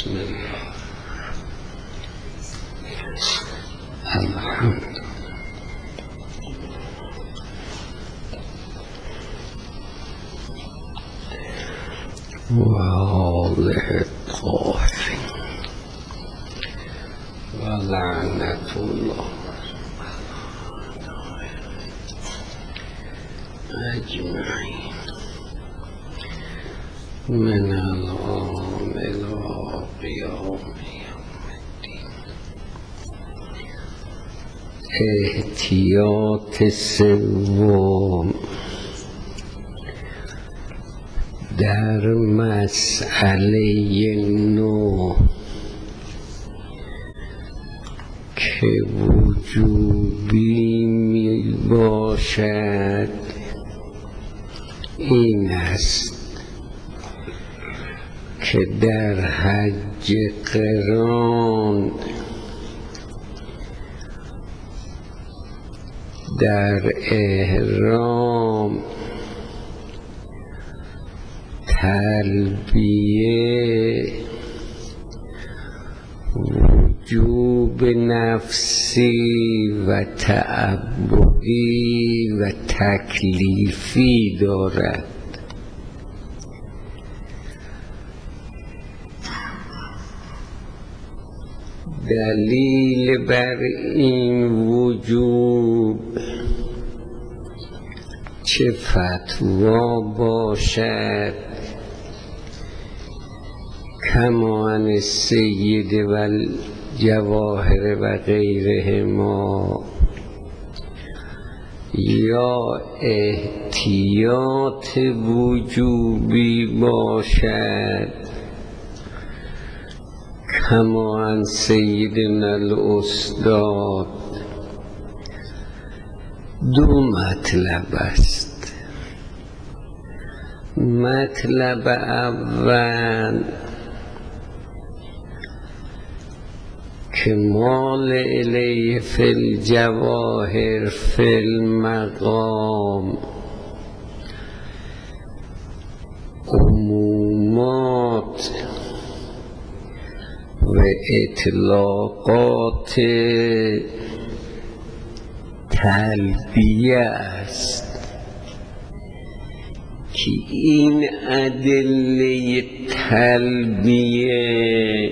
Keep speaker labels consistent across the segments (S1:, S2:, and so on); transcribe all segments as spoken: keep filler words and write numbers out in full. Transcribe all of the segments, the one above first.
S1: بسم الله الحمد وآله الطاهرين ولعنة الله أجمعين من الآن إلى قيام يوم الدين. احتیاط سوم در مسئله نو که وجوبی می باشد این است که در حج قران در احرام تلبیه وجوب نفسی و تعبدی و تکلیفی دارد. دلیل بر این وجوب چه فتوا باشد کما عن السید و الجواهر و غیرهما، یا احتیاط وجوبی باشد کما عن سیدنا الاستاد. دو مطلب است. مطلب اول که مال الیه فی الجواهر فی المقام عمومات و اطلاقات تلبیه است که این ادله تلبیه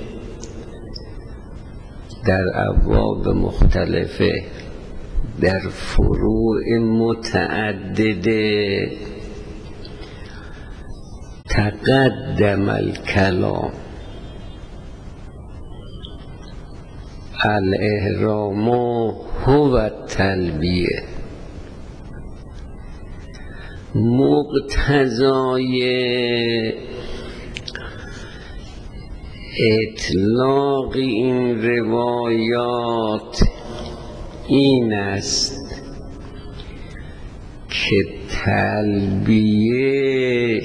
S1: در ابواب مختلفه در فروع متعدده تقدم الکلام. الاحرام هو التلبیه. مقتضای اطلاق این روایات این است که تلبیه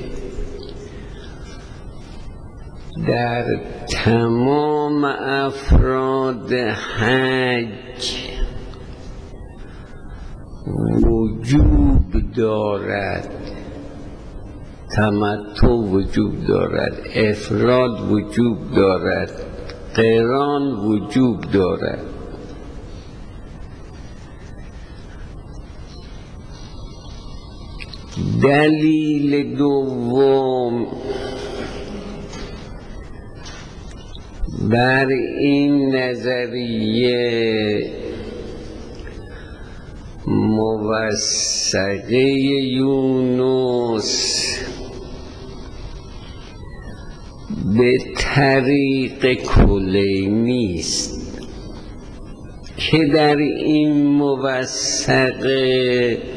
S1: در تمام افراد حج وجوب دارد. تمتع وجوب دارد، افراد وجوب دارد، قران وجوب دارد. دلیل دوم بر این نظریه موثقه یونس به طریق کلینی است که در این موثقه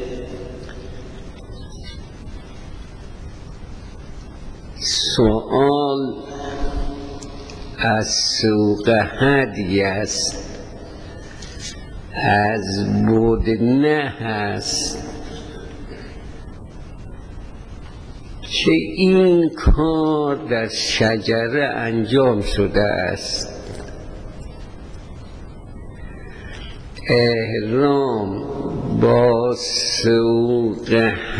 S1: سؤال از سوق هدی است، از بدنه هست که این کار در شجره انجام شده است. احرام با سوق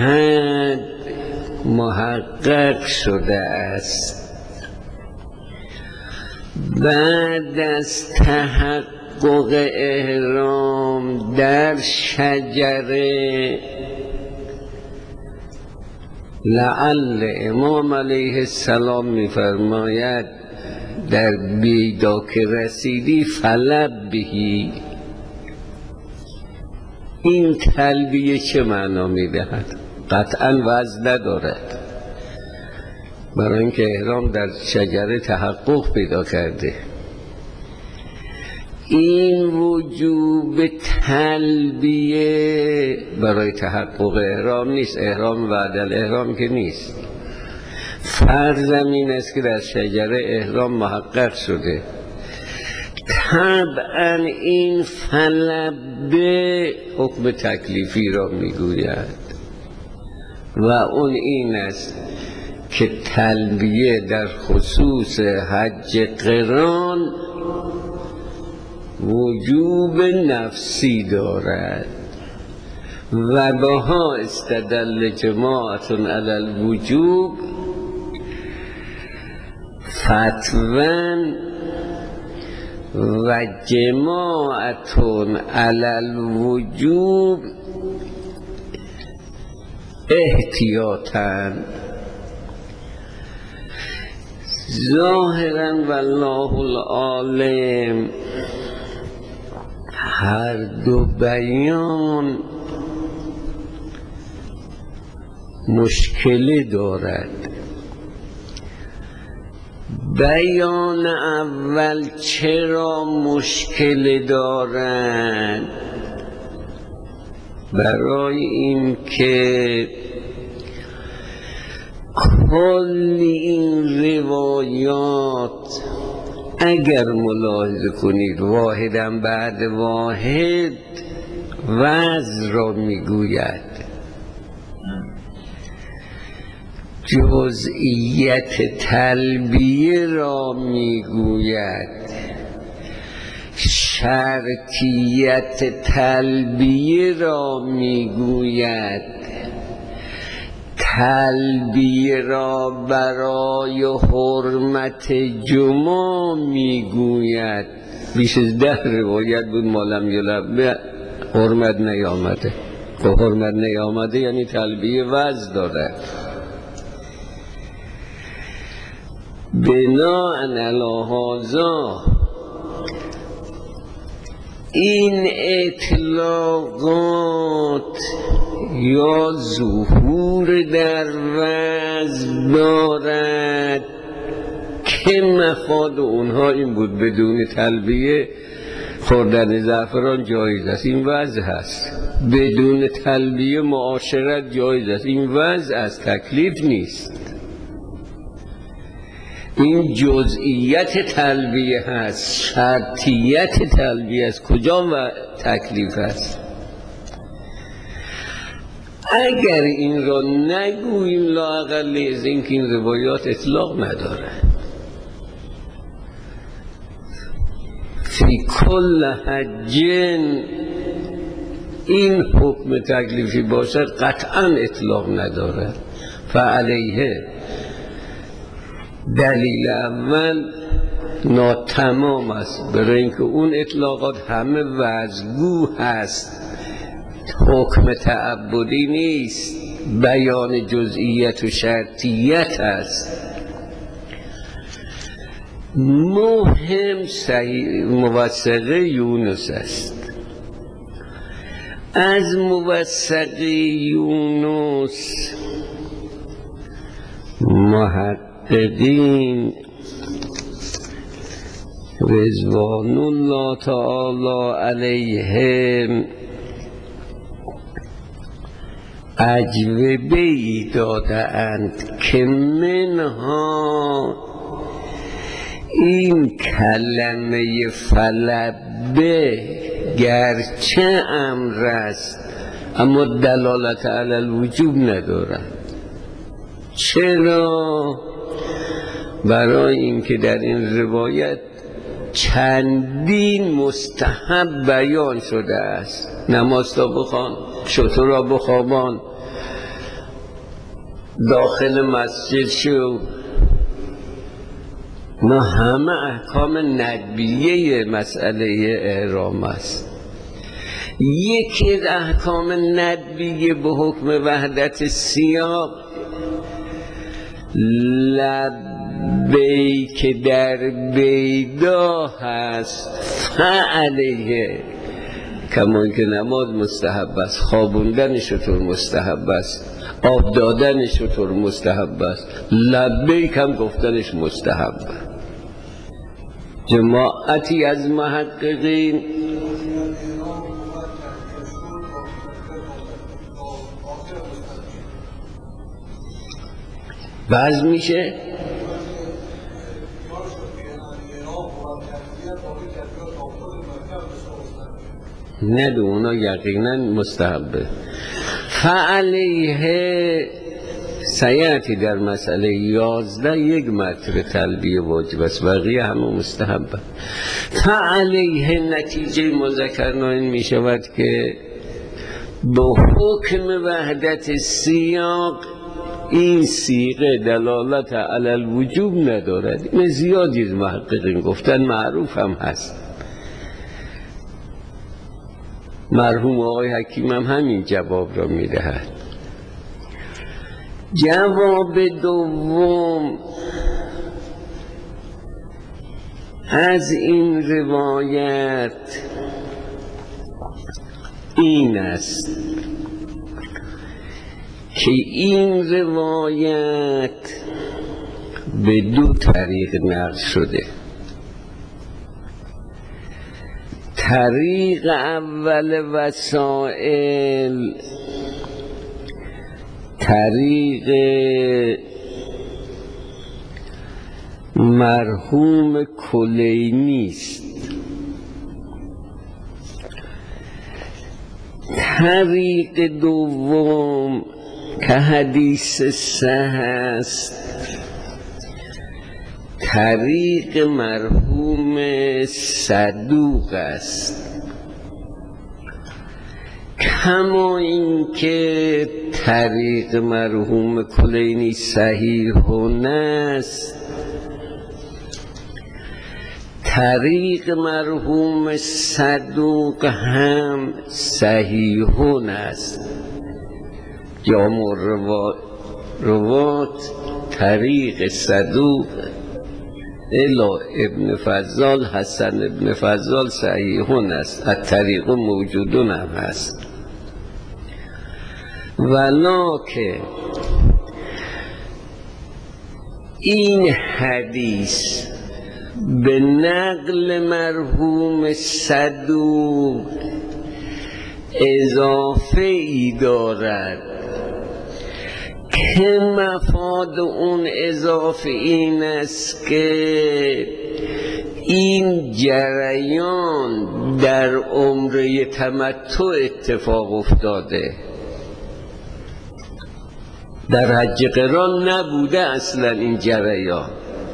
S1: حد محقق شده است بعد از تحقق احرام در شجره، لعل امام علیه السلام می‌فرماید در بیدا که رسیدی فلب بهی. این تلبیه چه معنا می‌دهد؟ قطعاً وزن ندارد، برای اینکه احرام در شجره تحقق پیدا کرده. این وجوب تلبیه برای تحقق احرام نیست، احرام بعد الاحرام که نیست. فرض این است که در شجره احرام محقق شده. طبعا این فلبه حکم تکلیفی را میگوید و اون این است که تلبیه در خصوص حج قران وجوب نفسی دارد و بها استدل جماعت علی الوجوب فتوان و جماعت علی الوجوب احتیاطاً. ظاهراً والله العالم هر دو بیان مشکلی دارد. بیان اول چرا مشکل دارد؟ برای این که کل این روایات اگر ملاحظه کنید واحداً بعد واحد وضع را میگوید، جزئیت تلبیه را میگوید، شرطیت تلبیه را میگوید، تلبیه را برای حرمت جمعه میگوید. بیش از ده روایت بود مالم یلب حرمت نیامده. که حرمت نیامده یعنی تلبیه وضع داره. بناء علی هذا این اطلاقات یا ظهور در وضع دارد که مفاد اونها این بود بدون تلبیه خوردن زعفران جایز است، این وضع هست. بدون تلبیه معاشرت جایز است، این وضع است، تکلیف نیست. این جزئیت تلبیه هست، شرطیت تلبیه است، کجا و تکلیف است. اگر این را نگوییم لااقل از این که این روایات اطلاق نداره، فی کل حجین این حکم تکلیفی باشد قطعا اطلاق نداره. فعلیه دلیل اول ناتمام است، برای اینکه اون اطلاقات همه وضعگو هست، حکم تعبدی نیست، بیان جزئیت و شرطیت است. مهم صحیح موثقه یونس است. از موثقه یونس محققین رضوان الله تعالی علیهم اجوبه‌ای داده‌اند که منها این کلمه فلبه گرچه امر است اما دلالت علی الوجوب ندارد. چرا؟ برای اینکه در این روایت چندین مستحب بیان شده است. نماز تا بخوان، شتر را بخوابان، داخل مسجد شو، نه همه احکام ندبیه مسئله احرام است. یکی از احکام ندبیه به حکم وحدت سیاق لبیک در بیدا هست، فعلیه کما اینکه نماز مستحب است، خوابوندن شطور مستحب است، آب دادن شطور مستحب است، لبیک هم گفتنش مستحب است. جماعتی از محققین بعض میشه نه دو اونا یقینا مستحبه. فعلیه سیعتی در مسئله یازده یک مرتبه تلبیه واجب است، بقیه همه مستحبه. فعلیه نتیجه مذکر ناین می شود که به حکم وحدت سیاق این صیغه دلالت علی الوجوب ندارد. این زیادی از محققین گفتن، معروف هم هست. مرحوم آقای حکیم هم همین جواب را می دهد. جواب دوم از این روایت این است که این روایت به دو طریق نقل شده. طریق اول وسائل طریق مرحوم کلینی است. طریق دوم که حدیث صحیح است طریق مرحوم صدوق است، کما اینکه طریق مرحوم کلینی صحیح است، طریق مرحوم صدوق هم صحیح است. جامع روات طریق صدوق الا ابن فضال حسن ابن فضال صحیحون است، الطریق موجودون هم هست. ولکن این حدیث به نقل مرحوم صدوق اضافه ای دارد که مفاد اون اضافه این است که این جریان در عمره تمتع اتفاق افتاده، در حج قران نبوده اصلا این جریان.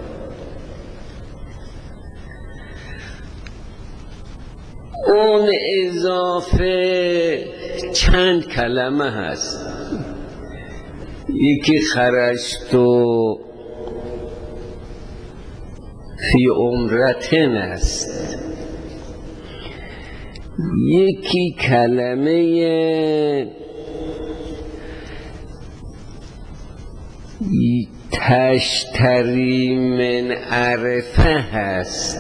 S1: اون اضافه چند کلمه هست. یکی خرجتو فی عمرتن است، یکی کلمه تشتری من عرفه هست.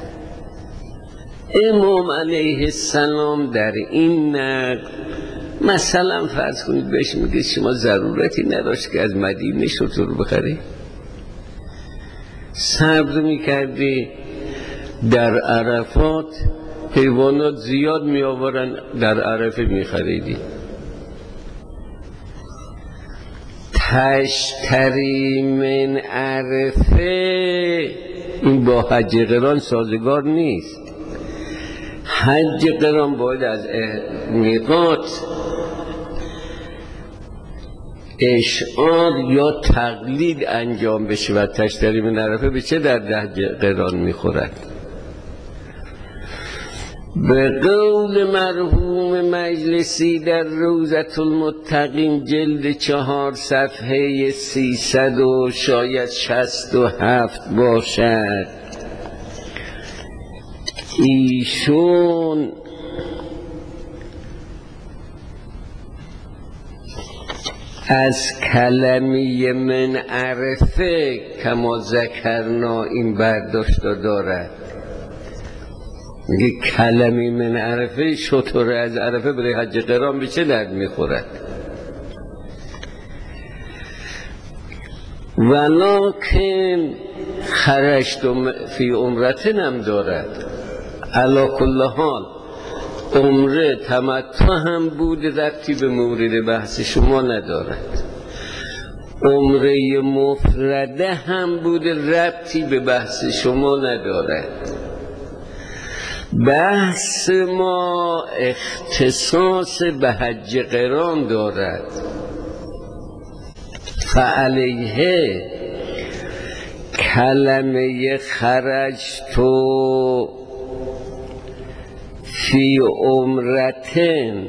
S1: امام علیه السلام در این نقل مثلا فرض کنید بهش میگه شما ضرورتی نداشت که از مدینه شطور بخری، صبر میکردی، در عرفات حیوانات زیاد میآورن، در عرفه میخریدی. تشتری من عرفه این با حج قران سازگار نیست. حج قران باید از میقات اشعار یا تقلید انجام بشه و تشتری من عرفه به چه در حج قران میخورد؟ به قول مرحوم مجلسی در روضة المتقین جلد چهار صفحه سیصد و شاید شصت و هفت باشد، ایشون از کلمه من عرفه کما ذکرنا این برداشت دارد. میگه کلمه من عرفه شطور از عرفه برای حج قران به چه درد میخورد؟ ولکن خرجت فی عمرتن هم دارد. علی کل حال عمره تمتع هم بود، ربطی به مورد بحث شما ندارد. عمره مفرده هم بود، ربطی به بحث شما ندارد. بحث ما اختصاص به حج قران دارد. فعلیه کلمه خرجتو فی عمرتن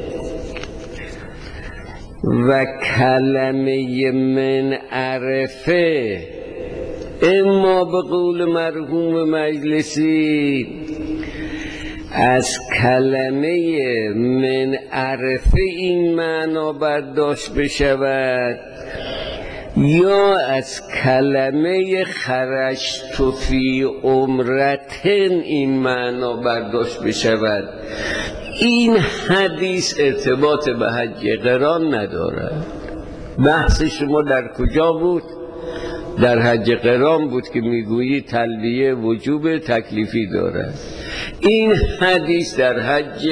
S1: و کلمه من عرفه اما به قول مرحوم مجلسی از کلمه من عرفه این معنا برداشت بشود یا از کلمه خرجت فی عمرتن این معنا برداشت بشود. این حدیث ارتباط به حج قران ندارد. بحث شما در کجا بود؟ در حج قران بود که میگویی تلبیه وجوب تکلیفی دارد. این حدیث در حج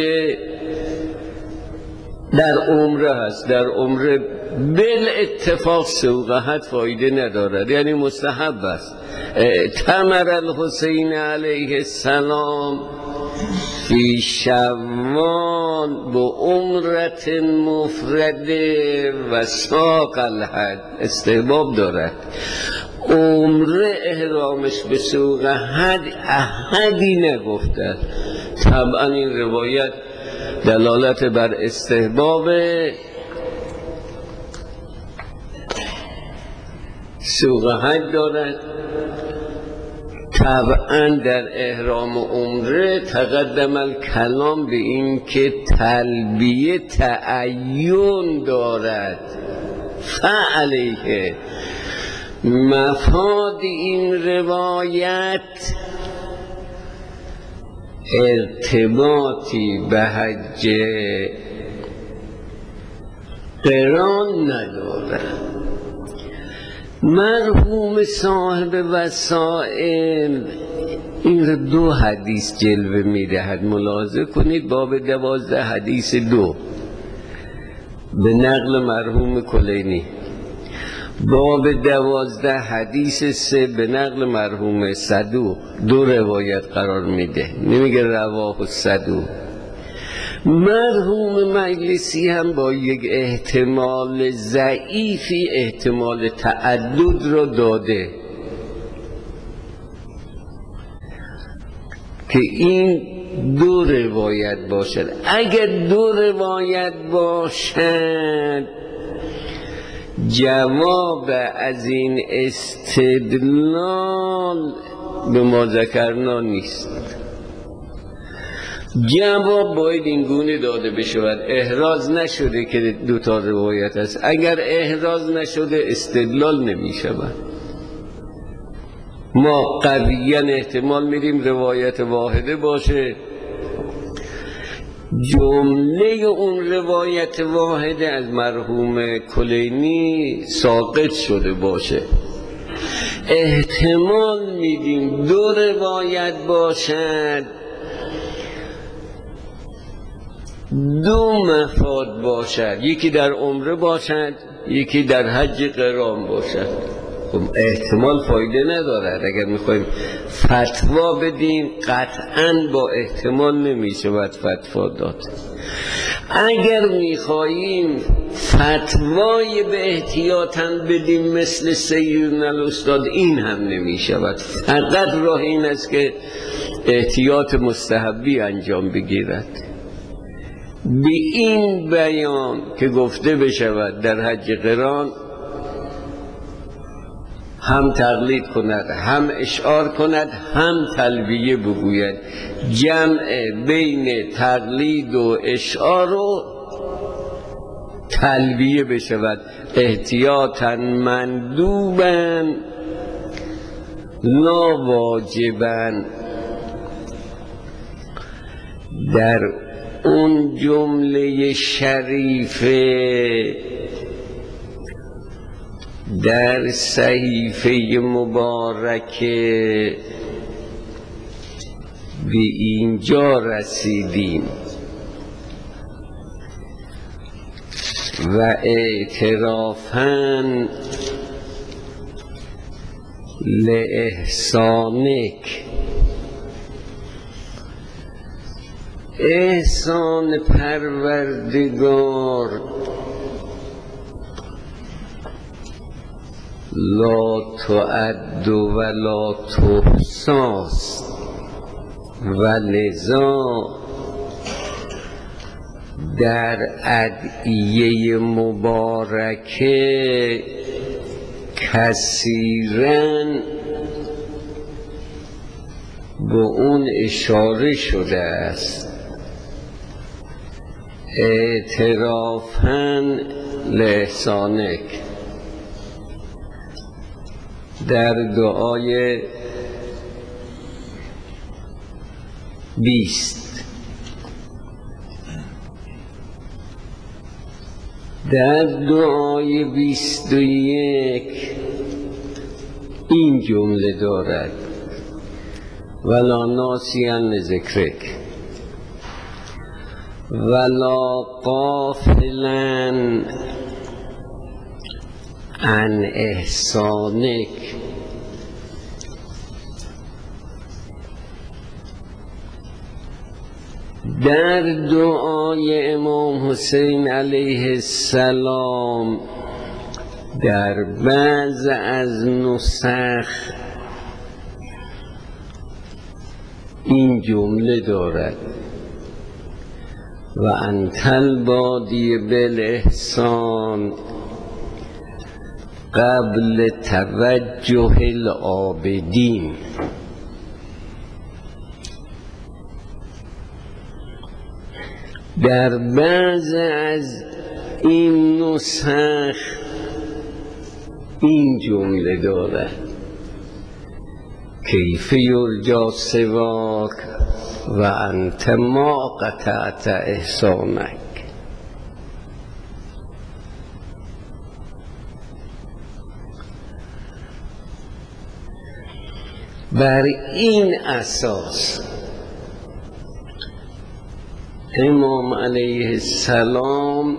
S1: در عمره هست. در عمره بل اتفاق سوقهت فایده ندارد، یعنی مستحب است. اعتمر الحسین علیه السلام فی شوال به عمرت مفرده و ساق الحج، استحباب دارد. عمره احرامش به سوق حج احدی نگفته. طبعا این روایت دلالت بر استحباب سوق حج دارد. طبعا در احرام عمره تقدم الکلام به این که تلبیه تعین دارد. فعلیه مفاد این روایت ارتباطی به حج قران ندارد. مرحوم صاحب وسائل این را دو حدیث جلوه میدهد. ملاحظه کنید باب دوازده حدیث دو به نقل مرحوم کلینی، باب دوازده حدیث سه به نقل مرحوم صدوق. دو روایت قرار میده، نمیگه رواه صدوق. مرحوم مجلسی هم با یک احتمال ضعیفی احتمال تعدد را داده که این دو روایت باشد. اگر دو روایت باشد جواب از این استدلال به ما ذکرنا نیست. جواب باید این گونه داده بشود: احراز نشده که دو تا روایت است. اگر احراز نشده استدلال نمی شود. ما قویاً احتمال میدیم روایت واحده باشه، جمله اون روایت واحده از مرحوم کلینی ساقط شده باشه. احتمال میدیم دو روایت باشد، دو مفاد باشد، یکی در عمره باشد یکی در حج قران باشد. احتمال فایده ندارد. اگر میخوایم فتوا بدیم قطعاً با احتمال نمیشه باید فتوا داد. اگر میخواهیم فتوای به احتیاطاً بدیم مثل سیدنا الاستاد، این هم نمیشه باید. فقط راه این است که احتیاط مستحبی انجام بگیرد. به این بیان که گفته بشود در حج قران هم تقلید کند، هم اشعار کند، هم تلبیه بگوید. جمع بین تقلید و اشعار و تلبیه بشود. احتیاطاً مندوباً لا واجباً. در اون جمله شریفه در صحیفه مبارکه به اینجا رسیدیم و اعترافاً لإحسانک، احسان پروردگار لا تعد و لا تحصاست و لذا در ادعیه مبارکه کثیراً به اون اشاره شده است. اعترافاً لإحسانک در دعای بیست. در دعای بیست و یک این جمله دارد: ولا ناسیاً لذکرک ولا غافلاً عن احسانک. در دعای امام حسین علیه السلام در بعض از نسخ این جمله دارد: و انت البادی بالاحسان قبل توجه العابدین. در بعض از این نسخ این جمله دارد: کیف یرجا سواک و انت ما قطعت احسانک. بر این اساس امام علیه السلام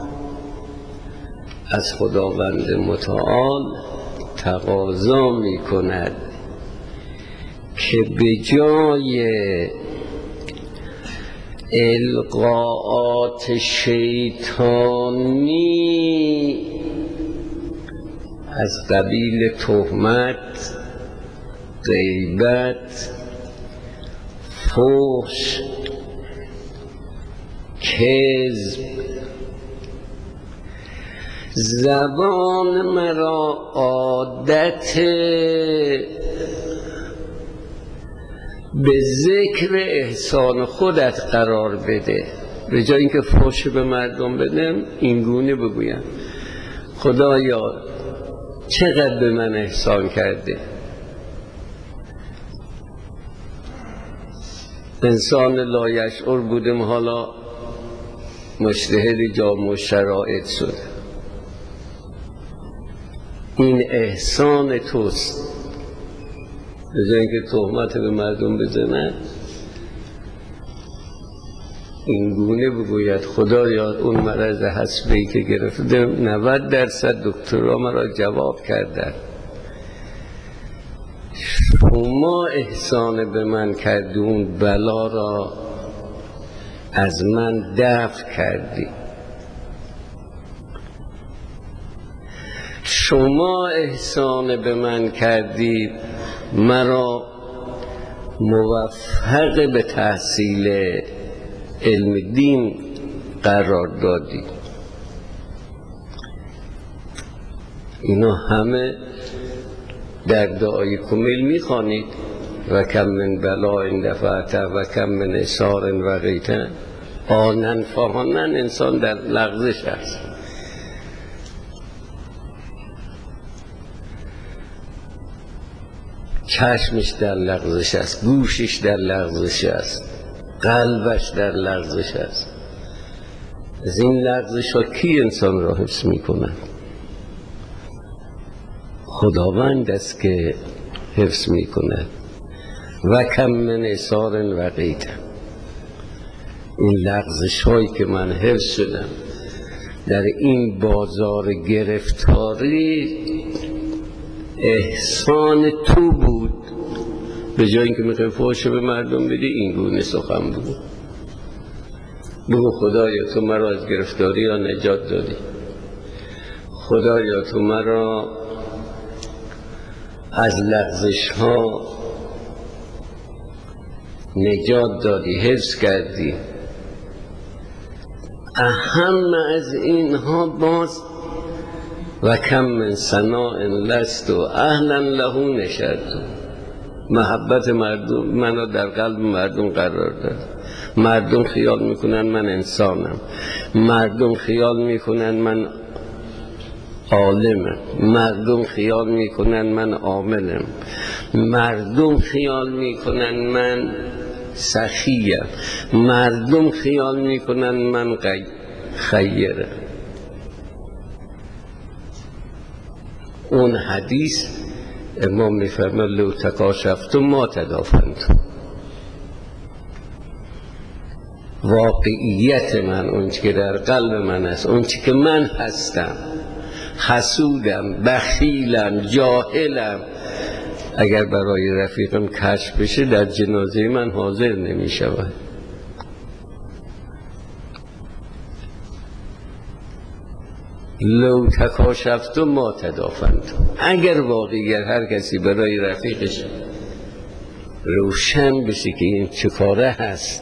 S1: از خداوند متعال تقاضا می کند که به جای القاءات شیطانی از قبیل تهمت، غیبت، فحش، کذب، زبان مرا عادت به ذکر احسان خودت قرار بده. به جای اینکه فحش به مردم بدم این گونه بگویم: خدایا چقدر به من احسان کرده. انسان لایشعور بودم، حالا مجتهد جامع شرایط شده. این احسان توست. به جای اینکه تهمت به مردم بزنن این گونه بگوید: خدایا اون مرض حسبه‌ای که گرفتم نود درصد دکترها مرا جواب کردن، شما احسان به من کردی، اون بلا را از من دفع کردی. شما احسان به من کردی، مرا موفق به تحصیل علم دین قرار دادی. اینا همه در دعای کمیل میخوانید و کم من بلاء دفعت و کم من اسار و غیتن آنن فهانن. انسان در لغزش است. چشمش در لغزش است، گوشش در لغزش است، قلبش در لغزش است. از این لغزش ها کی انسان را حفظ می کند؟ خداوند است که حفظ می کند. و کم من اسار و غیتن. این لغزش هایی که من حفظ شدم در این بازار گرفتاری احسان تو بود. به جای اینکه میخوای فحش به مردم بدی این گونه سخن بود. بگو خدایا تو مرا از گرفتاری ها نجات دادی، خدایا تو مرا از لغزش ها نجات دادی، حفظ کردی. اهم از اینها باز و کم من ثناء لست و اهلا له نشرت. محبت مردم منو در قلب مردم قرار داد. مردم خیال میکنن من انسانم، مردم خیال میکنن من عالمم، مردم خیال میکنن من عاملم، مردم خیال میکنن من سخیم، مردم خیال میکنن من خیرم. اون حدیث امام میفرماید لو تکاشفتم ما تدافنتم. واقعیت من، اون چی که در قلب من است، اون چی که من هستم، حسودم، بخیلم، جاهلم، اگر برای رفیقم کشف بشه در جنازه من حاضر نمی شود. لو تکاشفتم ما تدافنتم. اگر واقعی هر کسی برای رفیقش روشن بشه که این چه کاره هست،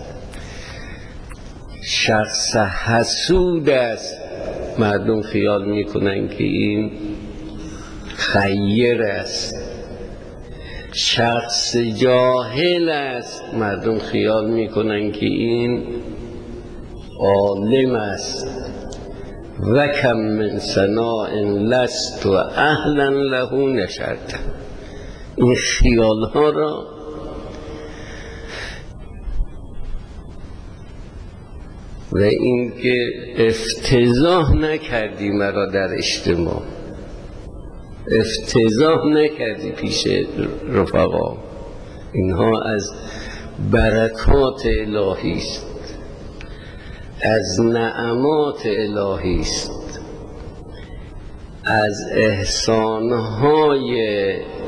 S1: شخص حسود است، مردم خیال میکنن که این خیر است. شخص جاهل است، مردم خیال میکنن که این عالم است. و کم من ثناء لست و اهلا له نشرت. این خیال ها را و این که افتضاح نکردی مرا در اجتماع، افتضاح نکردی پیش رفقا، اینها از برکات الهی است، از نعمات الهی است، از احسانهای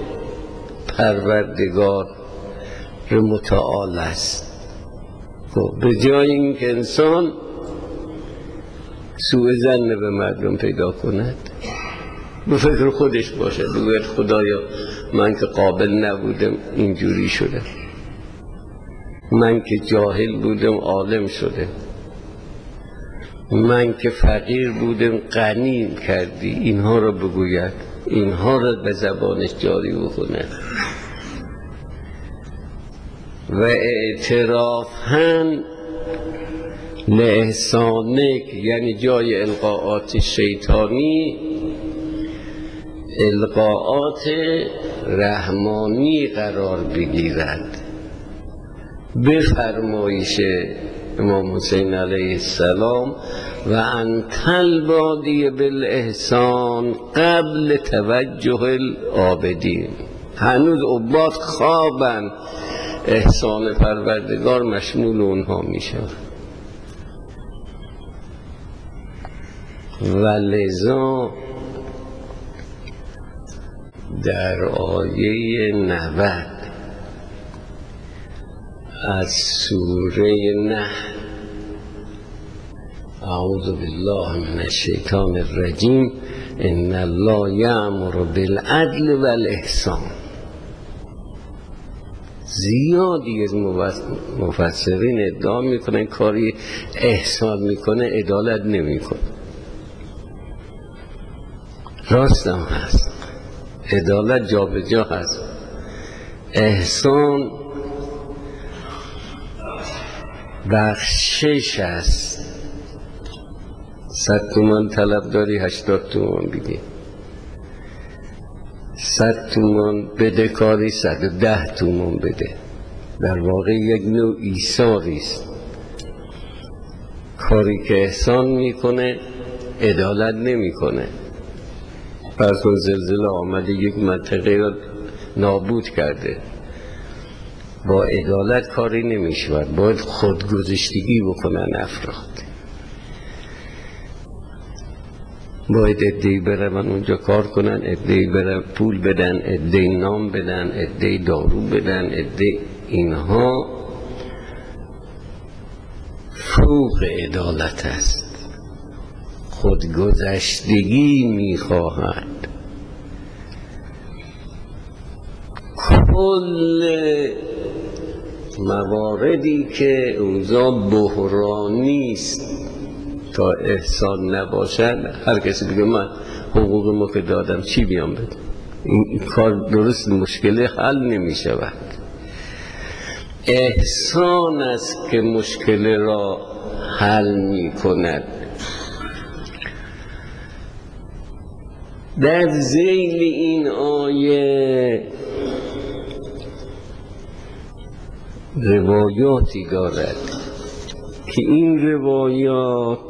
S1: پروردگار متعال است. به جای اینکه انسان سوء ظن به مردم پیدا کند، به فکر خودش باشه، بگوید خدایا من که قابل نبودم اینجوری شده، من که جاهل بودم عالم شده، من که فقیر بودم غنی کردی. اینها را بگوید، اینها را به زبانش جاری بکنه و اعترافاً لإحسانک، یعنی جای القاءات شیطانی القاءات رحمانی قرار بگیرد. به فرمایش امام حسین علیه السلام و انت البادی بالاحسان قبل توجه العابدین. هنوز عباد خوابن، احسان پروردگار مشمول اونها میشه. و لذا در آیه نود از سوره نحل، اعوذ بالله من الشیطان الرجیم، ان الله یأمر بالعدل والاحسان. زیادی از مفسرین ادعا میکنن کاری احسان میکنه عدالت نمیکنه. راست هم هست، عدالت جا به جا هست. احسان بخشش است. صد تومان طلب داری هشتاد تومان بگی، صد تومان بده کاری صد و ده تومان بده. در واقع یک نوع ایثاری است. کاری که احسان میکنه عدالت نمیکنه. فرض کن زلزله آمده یک منطقه را نابود کرده، با عدالت کاری نمیشود، باید خودگذشتگی بکنن افراد. باید عده‌ای برن اونجا کار کنن، عده‌ای برن پول بدن، عده‌ای نام بدن، عده‌ای دارو بدن، عده‌ای. اینها فوق عدالت است. خودگذشتگی میخواهد. کل مواردی که اوضاع بحرانی است تا احسان نباشد، هر کسی بگه من حقوق ما که دادم چی بیام بده، این کار درست مشکل حل نمی شود. احسان است که مشکل را حل می کند. در ذیل این آیه روایاتی دارد که این روایات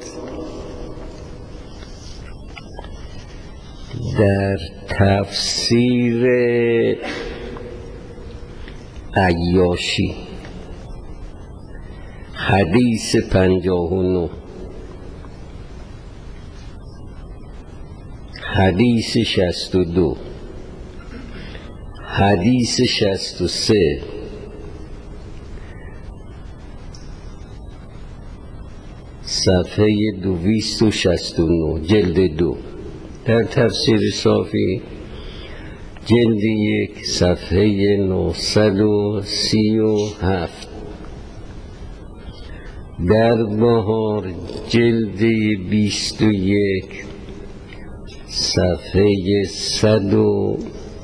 S1: در تفسیر عیاشی حدیث پنجاه و نه، حدیث شصت و دو، حدیث شصت و سه، صفحه دویست و شصت و نه جلد دو. در تفسیر صافی جلد یک صفحه نهصد و سی و هفت. در بهار جلد بیست و یک صفحه صد و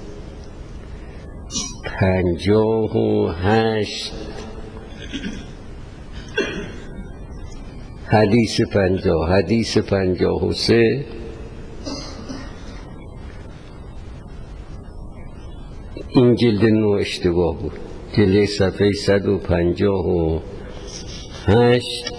S1: پنجاه و هشت. حدیث پنجاه، حدیث پنجاه و سه، این جلد نو اشتباه بود، جلد صفحه صد و پنجاه و هشت،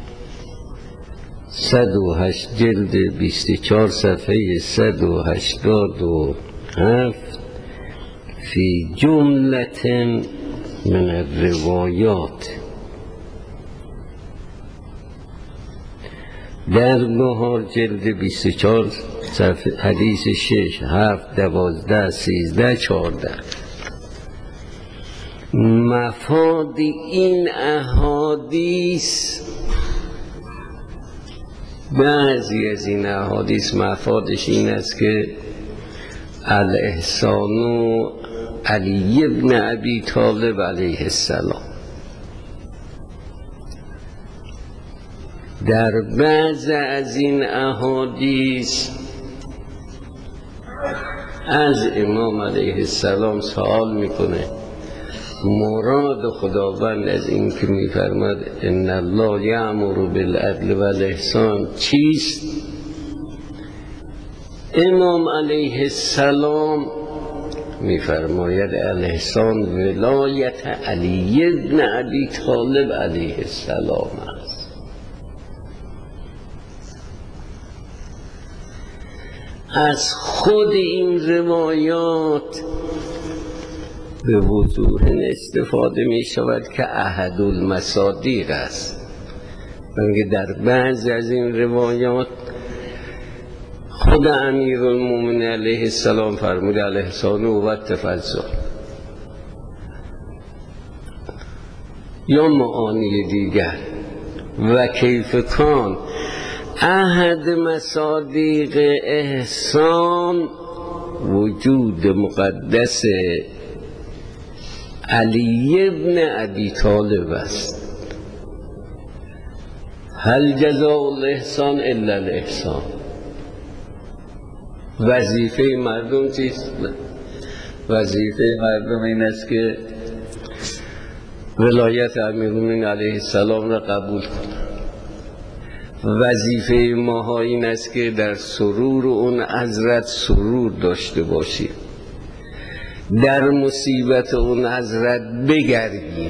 S1: صد و هشت جلد بیست و چهار صفحه صد و هشتاد و هفت. فی جملت من الروایات. در بهار جلد بیست و چهار صفحه حدیث شش، هفت، دوازده، سیزده، چهارده. مفاد این احادیث، بعضی از این احادیث مفادش این است که الاحسان علی ابن ابی طالب علیه السلام. در بعض از این احادیث از امام علیه السلام سوال میکنه مراد خداوند از این که میفرماد ان الله یأمر بالعدل والاحسان چیست؟ امام علیه السلام میفرماید الاحسان ولایت علی ابن ابی طالب علیه السلام است. از خود این روایات به وضوح استفاده می شود که احد المصادیق است. بلکه در بعض از این روایات خود امیرالمومنین علیه السلام فرمود الاحسان و التفضل، یا معانی دیگر و کیف کان احد مصادیق احسان وجود مقدس علی ابن ابی طالب است. هل جزاء الاحسان الا الاحسان. وظیفه مردم چیست؟ وظیفه مردم این است که ولایت امیرالمومنین علیه السلام را قبول کنند. وظیفه ما این است که در سرور اون حضرت سرور داشته باشیم، در مصیبت اون حضرت بگردیم.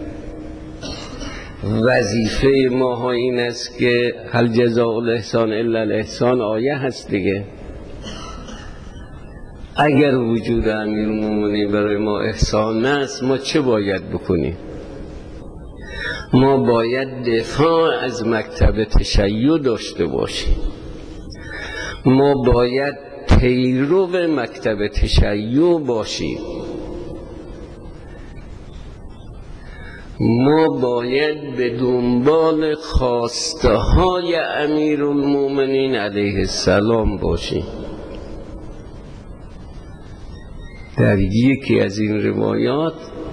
S1: وظیفه ما این است که هل جزاء الاحسان الا الاحسان آیه هست دیگه. اگر وجود امیرالمومنین برای ما احسان است، ما چه باید بکنیم؟ ما باید دفاع از مکتب تشیع داشته باشیم. ما باید پیرو مکتب تشیع باشیم. ما باید به دنبال خواسته های امیرالمومنین علیه السلام باشیم. در یکی از این روایات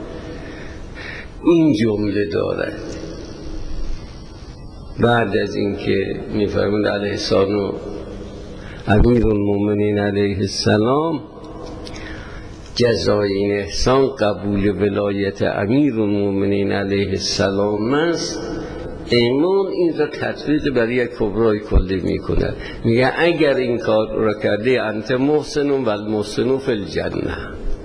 S1: این جمله دارد، بعد از اینکه می‌فرماید علیه السلام امیرالمومنین علیه السلام جزای این احسان قبول ولایت امیرالمومنین علیه السلام است، امام این را تطبیق برای یک کبرای کلی میکنه. میگه اگر این کار را کرده انت محسن و المحسن فی الجنه.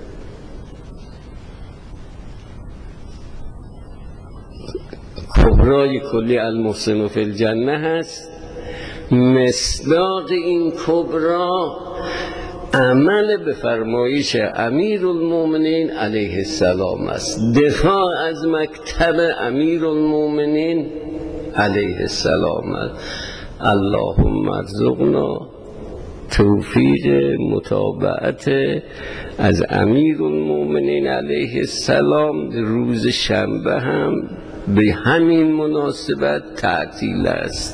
S1: کبرای کلی المحسن فی الجنه هست. مصداق این کبرا عمل به فرمایش امیرالمومنین علیه السلام است، دفاع از مکتب امیرالمومنین علیه السلام است. اللهم ارزقنا توفیق متابعت از امیرالمومنین علیه السلام. روز شنبه هم به همین مناسبت تعطیل است.